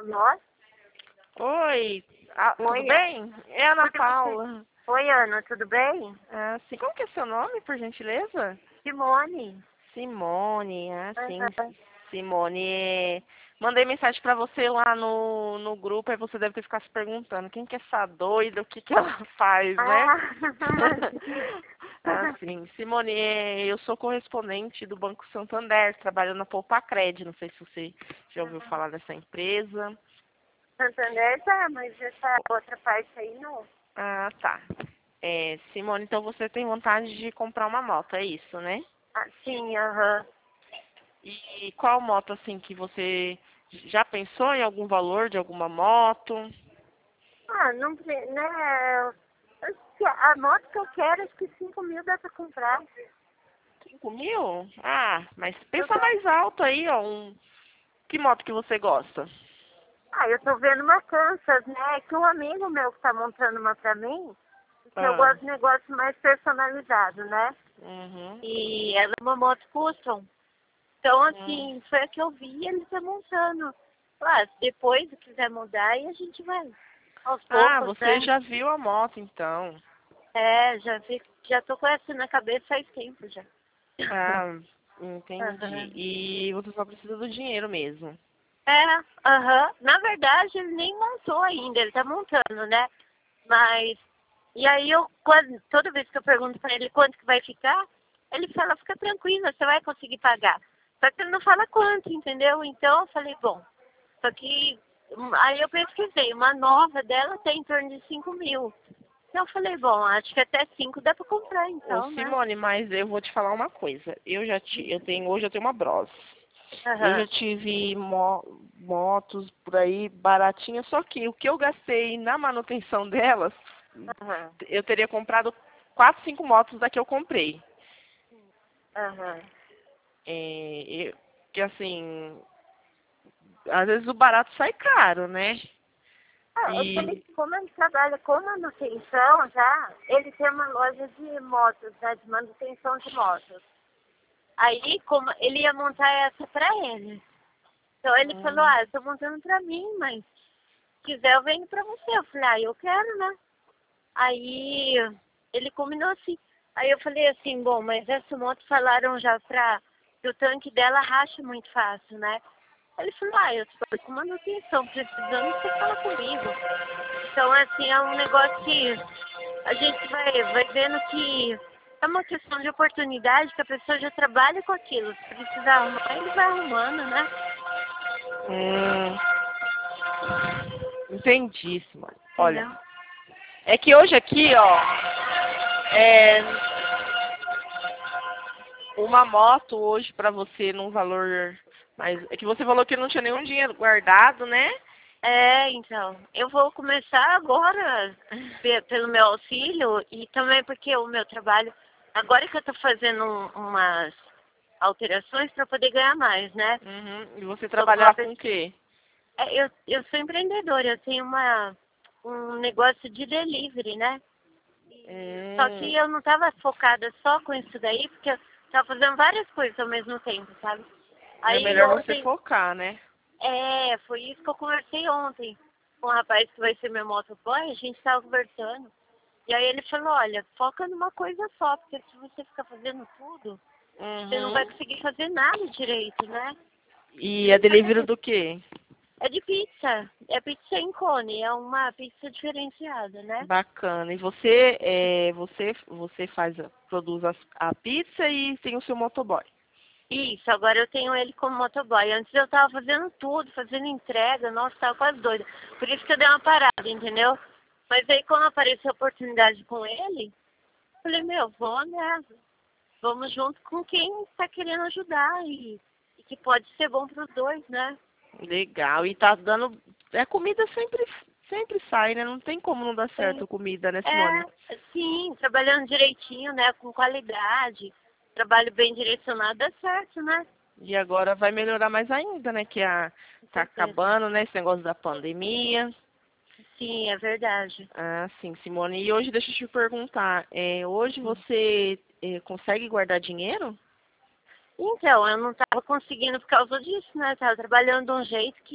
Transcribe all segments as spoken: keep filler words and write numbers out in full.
Nós? Oi, ah, tudo Oi, bem? É a Ana tudo Paula. Oi, Ana, tudo bem? Ah, sim, como que é seu nome, por gentileza? Simone. Simone, ah, sim, Aham. Simone. Mandei mensagem pra você lá no, no grupo, aí você deve ter ficado se perguntando quem que é essa doida, o que que ela faz, né? Ah, Ah, sim. Simone, é, eu sou correspondente do Banco Santander, trabalho na Poupacred, não sei se você já ouviu falar dessa empresa. Santander já, mas essa outra parte aí não. Ah, tá. É, Simone, então você tem vontade de comprar uma moto, é isso, né? Ah, sim, aham. E qual moto, assim, que você já pensou em algum valor de alguma moto? Ah, não, pre- né? acho que A moto que eu quero, acho que cinco mil dá pra comprar. Cinco mil? Ah, mas Eu pensa tô, mais alto aí, ó. Um... Que moto que você gosta? ah, eu tô vendo uma Kansas, né? Que um amigo meu que tá montando uma pra mim, que eu Ah, gosto de negócio mais personalizado, né? uhum. E ela é uma moto custom. Então, Hum. assim, foi a que eu vi ele tá montando. Ah, se depois quiser mudar, aí a gente vai aos Ah, poucos, você né? já viu a moto, então. É, já vi, já tô com essa na cabeça faz tempo já. Ah, entendi. Aham. E você só precisa do dinheiro mesmo. É, aham. Na verdade, ele nem montou ainda, ele tá montando, né? Mas, e aí eu, quando, toda vez que eu pergunto pra ele quanto que vai ficar, ele fala, fica tranquila, você vai conseguir pagar. Só que ele não fala quanto, entendeu? Então eu falei, bom, só que hum, aí eu pesquisei, uma nova dela tem em torno de cinco mil. Então eu falei, bom, acho que até cinco dá pra comprar Ô, então, né? Simone, mas eu vou te falar uma coisa. Eu já ti, eu tenho, hoje eu tenho uma Bros. Eu já Aham, tive mo- motos por aí baratinhas, só que o que eu gastei na manutenção delas, aham, eu teria comprado quatro, cinco motos da que eu comprei. aham. É, eu- que assim, às vezes o barato sai caro, né? Ah, é que ele, E como ele trabalha com manutenção já, ele tem uma loja de motos, né, de manutenção de motos. Aí, como ele ia montar essa pra ele. Então ele falou, hum, ah, eu tô montando pra mim, mas se quiser eu venho pra você. Eu falei, ah, eu quero, né? Aí ele combinou assim. Aí eu falei assim, bom, mas essa moto falaram já pra que o tanque dela racha muito fácil, né? Aí ele falou, ah, eu estou com manutenção, precisando, você fala comigo. Então, assim, é um negócio que a gente vai, vai vendo que é uma questão de oportunidade, que a pessoa já trabalha com aquilo. Se precisar arrumar, ele vai arrumando, né? hum, entendi, Simone. Olha, Entendeu? é que hoje aqui, ó, é uma moto hoje pra você num valor, mas é que você falou que não tinha nenhum dinheiro guardado, né? É, então, eu vou começar agora pe- pelo meu auxílio e também porque o meu trabalho, agora que eu tô fazendo um- umas alterações para poder ganhar mais, né? Uhum. E você Tô com uma trabalhar com o quê? É, eu, eu sou empreendedora, eu tenho uma, um negócio de delivery, né? Só Hum, que eu não estava focada só com isso daí, porque eu estava fazendo várias coisas ao mesmo tempo, sabe? é Aí melhor você ontem, focar, né? é, foi isso que eu conversei ontem com o rapaz que vai ser meu motoboy, a gente estava conversando. E aí ele falou, olha, foca numa coisa só, porque se você ficar fazendo tudo, você não vai Uhum. conseguir fazer nada direito, né? E a delivery do quê? É de pizza. É pizza em cone. É uma pizza diferenciada, né? Bacana. E você, é, você, você faz, a- produz as- a pizza e tem o seu motoboy. Isso, agora eu tenho ele como motoboy. Antes eu tava fazendo tudo, fazendo entrega. Nossa, tava quase doida. Por isso que eu dei uma parada, entendeu? Mas aí quando apareceu a oportunidade com ele, eu falei, meu, vou nessa. Vamos junto com quem está querendo ajudar e, e que pode ser bom para os dois, né? Legal. E tá dando. É comida sempre, sempre sai, né? Não tem como não dar certo Sim. a comida, né, Simone? É, sim, trabalhando direitinho, né? Com qualidade, trabalho bem direcionado, dá certo, né? E agora vai melhorar mais ainda, né? Que a, Com tá certeza. acabando, né? Esse negócio da pandemia. Sim, é verdade. Ah, sim, Simone. E hoje, deixa eu te perguntar, é, hoje Hum. você é, consegue guardar dinheiro? Então, eu não estava conseguindo por causa disso, né? Estava trabalhando de um jeito que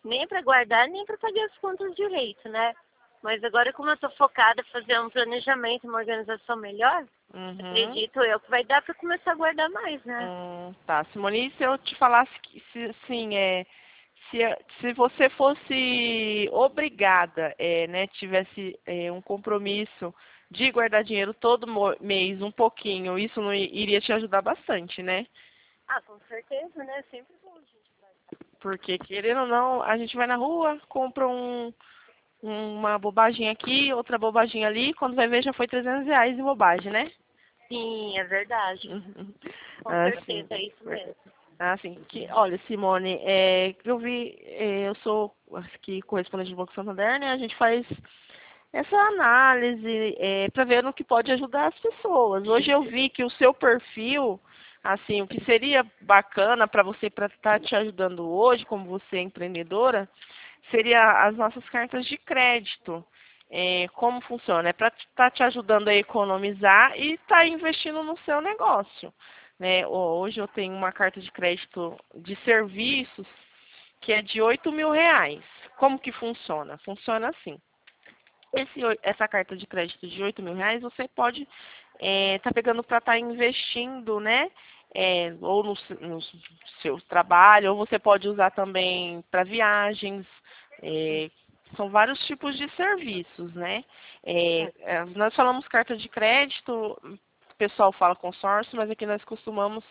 nem para guardar, nem para pagar as contas direito, né? Mas agora, como eu tô focada em fazer um planejamento, uma organização melhor, Uhum. acredito eu que vai dar para começar a guardar mais, né? Hum, tá. Simone, e se eu te falasse que, se, sim, é, se, se você fosse obrigada, é, né, tivesse é, um compromisso de guardar dinheiro todo mo- mês, um pouquinho, isso não i- iria te ajudar bastante, né? Ah, com certeza, né? Sempre bom, gente. Porque, querendo ou não, a gente vai na rua, compra um, uma bobagem aqui, outra bobagem ali, quando vai ver já foi trezentos reais em bobagem, né? Sim, é verdade. Uhum. Com Assim, certeza, é isso mesmo. assim, que, olha, Simone, é, eu vi, é, eu sou aqui correspondente do Banco Santander, né? A gente faz essa análise é, para ver no que pode ajudar as pessoas. Hoje eu vi que o seu perfil, assim, o que seria bacana para você, para estar te ajudando hoje, como você é empreendedora, seria as nossas cartas de crédito. É, como funciona? É para estar te ajudando a economizar e estar investindo no seu negócio. Né? Hoje eu tenho uma carta de crédito de serviços que é de oito mil reais. Como que funciona? Funciona assim. Esse, oi- essa carta de crédito de oito mil reais você pode estar pegando para estar investindo, né? É, ou no, se- no seu trabalho, ou você pode usar também para viagens. é, São vários tipos de serviços, né? É, é, nós falamos carta de crédito, o pessoal fala consórcio, mas aqui nós costumamos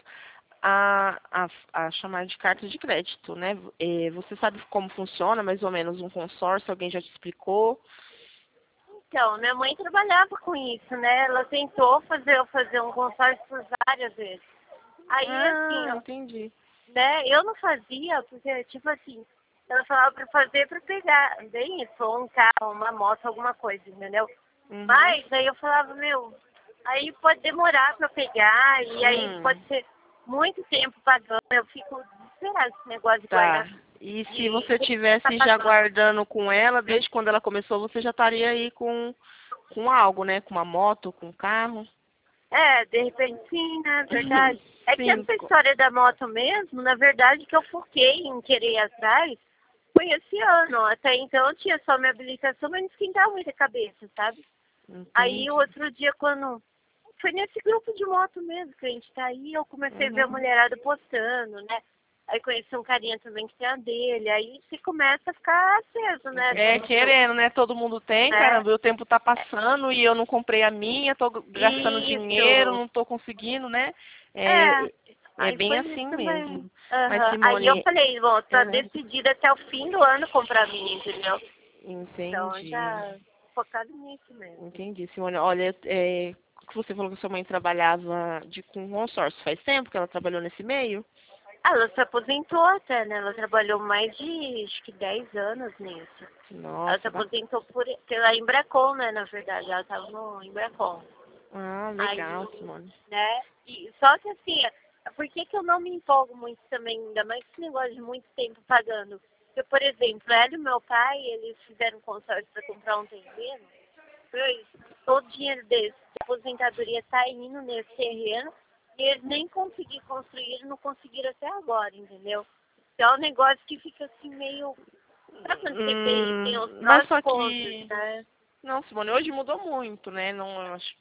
a, a, a chamar de carta de crédito, né? É, você sabe como funciona mais ou menos um consórcio? Alguém já te explicou? Então, minha mãe trabalhava com isso, né? Ela tentou fazer eu fazer um consórcio por várias vezes. Aí, assim, Ah, ó, entendi. né? Eu não fazia, porque, tipo assim, ela falava pra fazer pra pegar, bem isso, ou um carro, uma moto, alguma coisa, entendeu? Uhum. Mas aí eu falava, meu, aí pode demorar pra pegar, e aí pode Hum, ser muito tempo pagando. Eu fico desesperada com esse negócio de tá. guardar, E se de você ter que estar tivesse já pagando. guardando com ela, desde quando ela começou, você já estaria aí com, com algo, né? Com uma moto, com um carro. É, de repente sim, né? Verdade. É que Sim. essa co- história da moto mesmo, na verdade, que eu foquei em querer ir atrás, foi esse ano. Até então eu tinha só minha habilitação, mas não esquentava muito a cabeça, sabe? Aí o Entendi. outro dia, quando. Foi nesse grupo de moto mesmo que a gente tá aí, eu comecei a ver a Uhum. mulherada postando, né? Aí conheci um carinha também que tem a dele. Aí você começa a ficar aceso, né? É, Vendo que, querendo, né? Todo mundo tem, né? caramba, e o tempo tá passando e eu não comprei a minha, tô gastando dinheiro, Isso. não tô conseguindo, né? É. É, é Aí bem foi assim isso também. mesmo. Mas, Aham. Aí eu Simone, falei, bom, tô é, decidida até o fim do ano comprar a minha, entendeu? Então entendi. já focado nisso mesmo. Entendi, Simone. Olha, é, que você falou que sua mãe trabalhava de, com consórcio. Faz tempo que ela trabalhou nesse meio? Ah, ela se aposentou até, né? Ela trabalhou mais de, acho que dez anos nisso. Ela se Nossa, bacana. aposentou por, pela Embracon, né, na verdade. Ela tava no Embracon. Ah, legal, Aí, Simone. né? E, só que assim, por que, que eu não me empolgo muito também, ainda mais esse negócio de muito tempo pagando? Porque, por exemplo, ela e meu pai, eles fizeram um consórcio para comprar um terreno. Foi, todo o dinheiro deles, de aposentadoria está indo nesse terreno. E eles nem conseguiram construir, não conseguiram até agora, entendeu? Então é um negócio que fica assim meio. Sabe quando você tem, tem os Hum, mas prós e só contras, que. né? Não, Simone, hoje mudou muito, né? Não, eu acho,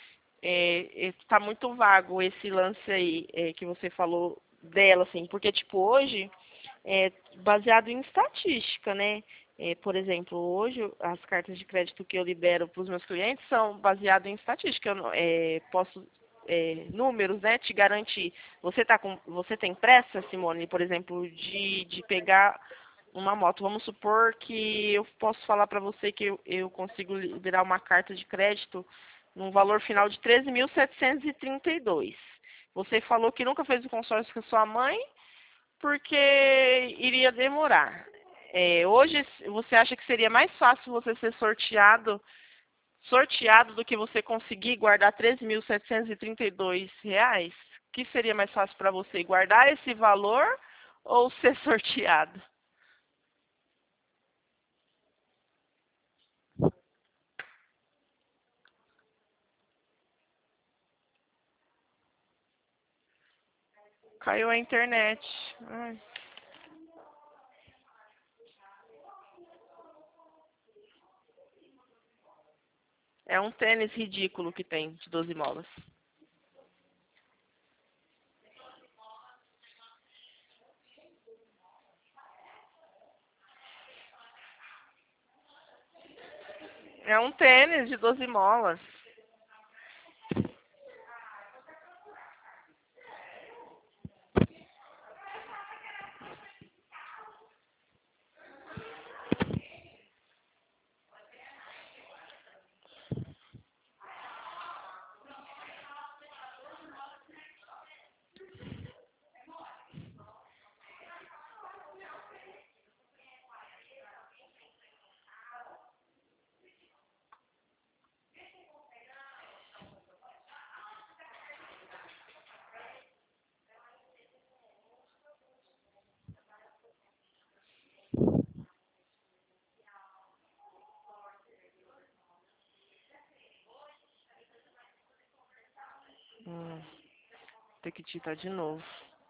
é, está muito vago esse lance aí é, que você falou dela, assim, porque, tipo, hoje é baseado em estatística, né? É, por exemplo, hoje as cartas de crédito que eu libero para os meus clientes são baseadas em estatística. Eu não- é, posso é, números, né? Te garantir. Você tá com, você tem pressa, Simone, por exemplo, de, de pegar uma moto. Vamos supor que eu posso falar para você que eu, eu consigo liberar uma carta de crédito num valor final de treze mil setecentos e trinta e dois. Você falou que nunca fez o consórcio com a sua mãe porque iria demorar. É, hoje você acha que seria mais fácil você ser sorteado, sorteado do que você conseguir guardar treze mil setecentos e trinta e dois reais? O que seria mais fácil para você, guardar esse valor ou ser sorteado? Caiu a internet. Ai. É um tênis ridículo que tem, de doze molas. É um tênis de doze molas. Hum, tem que digitar de novo.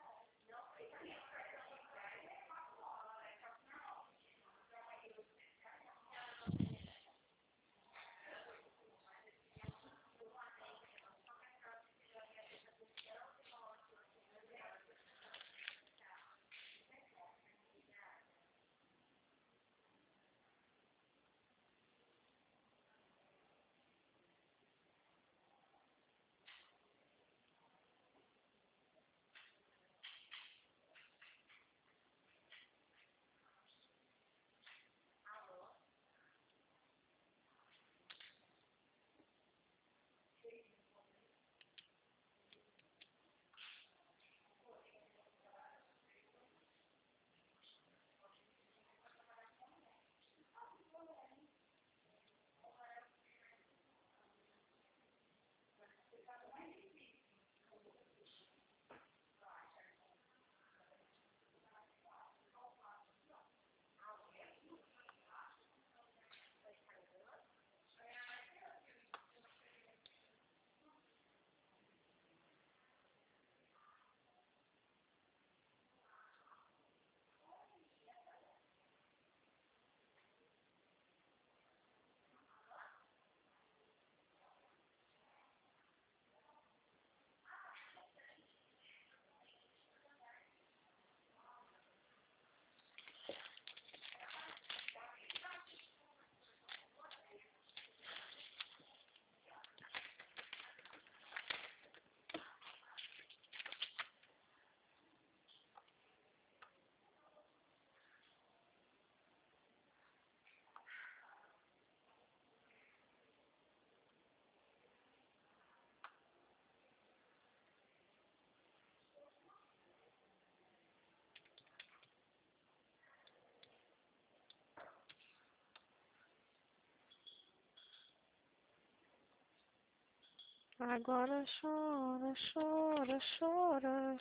Agora chora, chora, chora.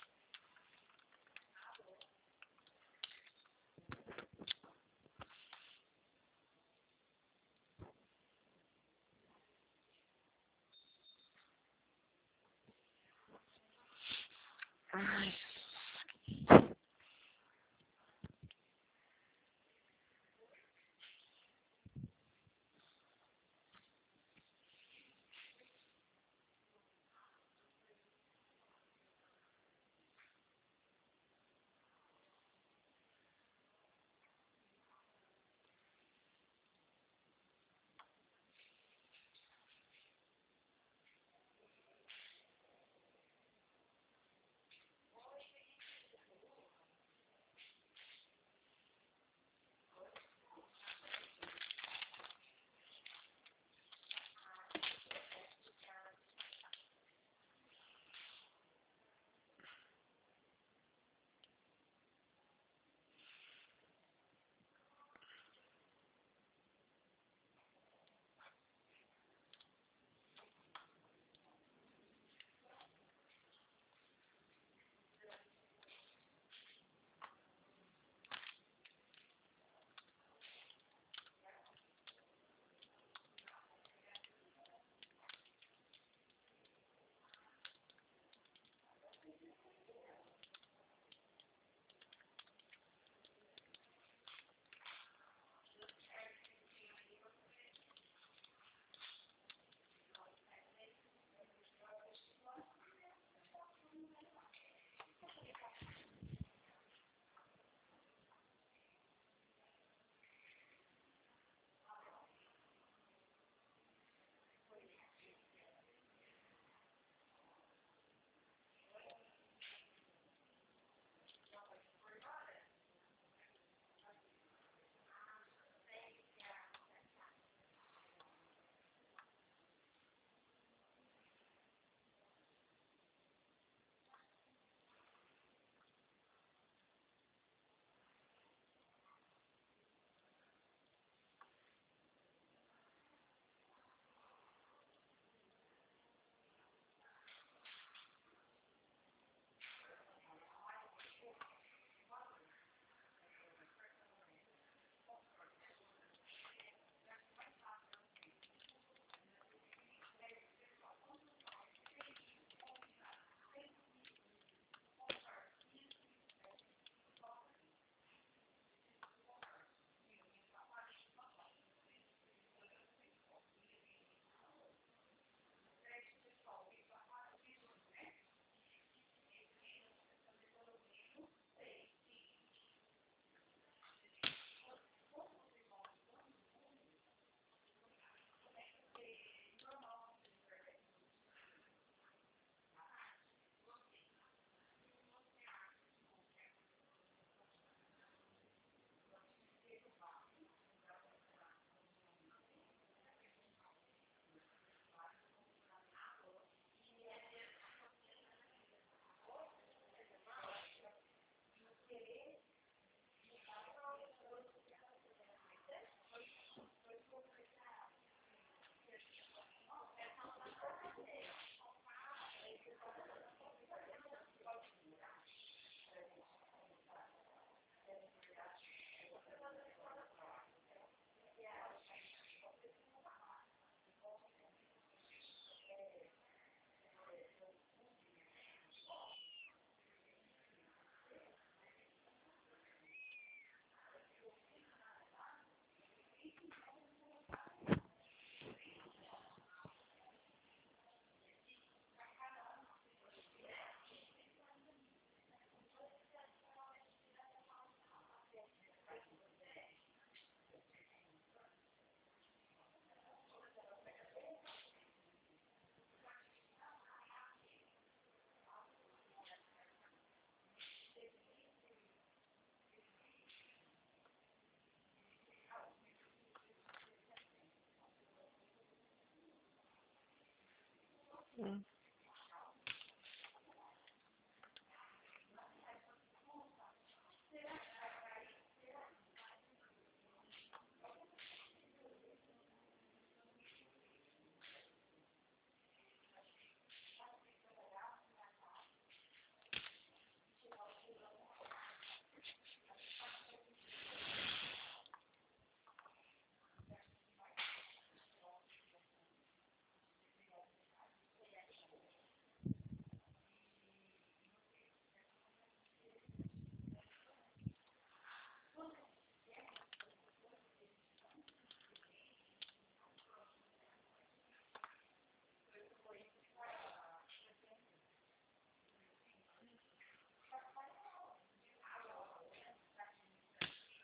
Ai, Hum.